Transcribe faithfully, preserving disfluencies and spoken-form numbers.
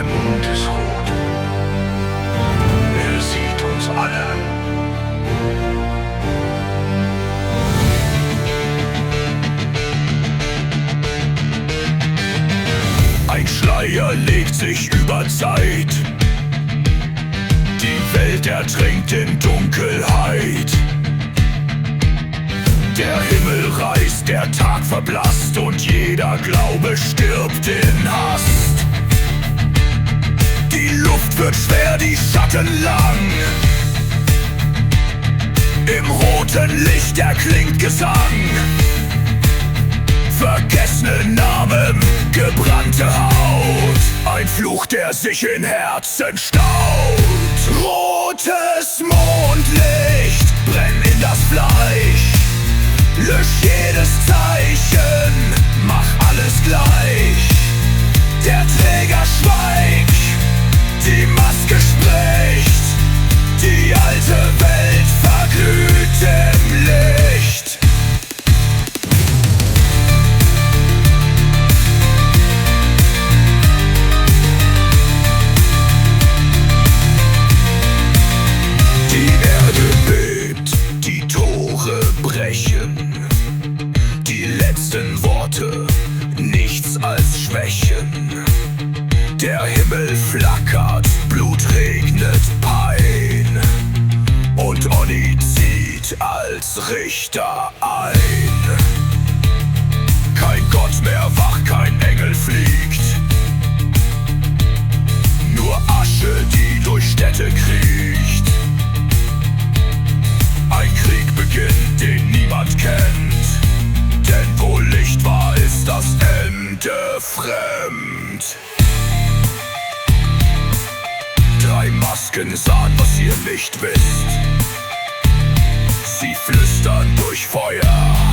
Der Mond ist rot. Er sieht uns alle. Ein Schleier legt sich über Zeit. Die Welt ertrinkt in Dunkelheit. Der Himmel reißt, der Tag verblasst und jeder Glaube stirbt in Hast. Die Luft wird schwer, die Schatten lang. Im roten Licht erklingt Gesang. Vergessene Namen, gebrannte Haut. Ein Fluch, der sich in Herzen staut. Rotes Mondlicht, brenn in das Fleisch. Lösch jedes Zeichen, mach alles gleich. Der Träger schweigt, die Maske spricht. Die alte Welt verglüht im Licht. Die Erde bebt, die Tore brechen. Die letzten Worte, nichts als Schwächen. Der Himmel flackert, Blut regnet Pein. Und Oni zieht als Richter ein. Kein Gott mehr wach, kein Engel fliegt. Nur Asche, die durch Städte kriecht. Ein Krieg beginnt, den niemand kennt. Denn wo Licht war, ist das Ende fremd. Drei Masken sahen, was ihr nicht wisst. Sie flüstern durch Feuer.